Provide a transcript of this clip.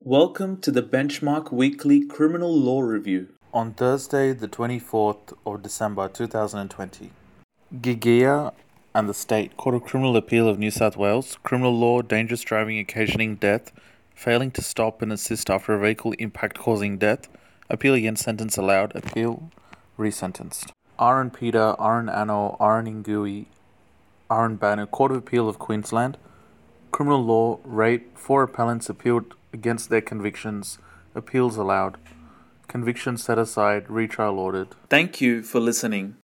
Welcome to the Benchmark Weekly Criminal Law Review. On Thursday, the 24th of December 2020, Gigia and the State Court of Criminal Appeal of New South Wales, criminal law, dangerous driving occasioning death, failing to stop and assist after a vehicle impact causing death, appeal against sentence allowed, appeal resentenced. Aaron Peter, Aaron Anno, Aaron Ingui, Aaron Banner, Court of Appeal of Queensland, criminal law, rape, 4 appellants appealed against their convictions, appeals allowed, convictions set aside, retrial ordered. Thank you for listening.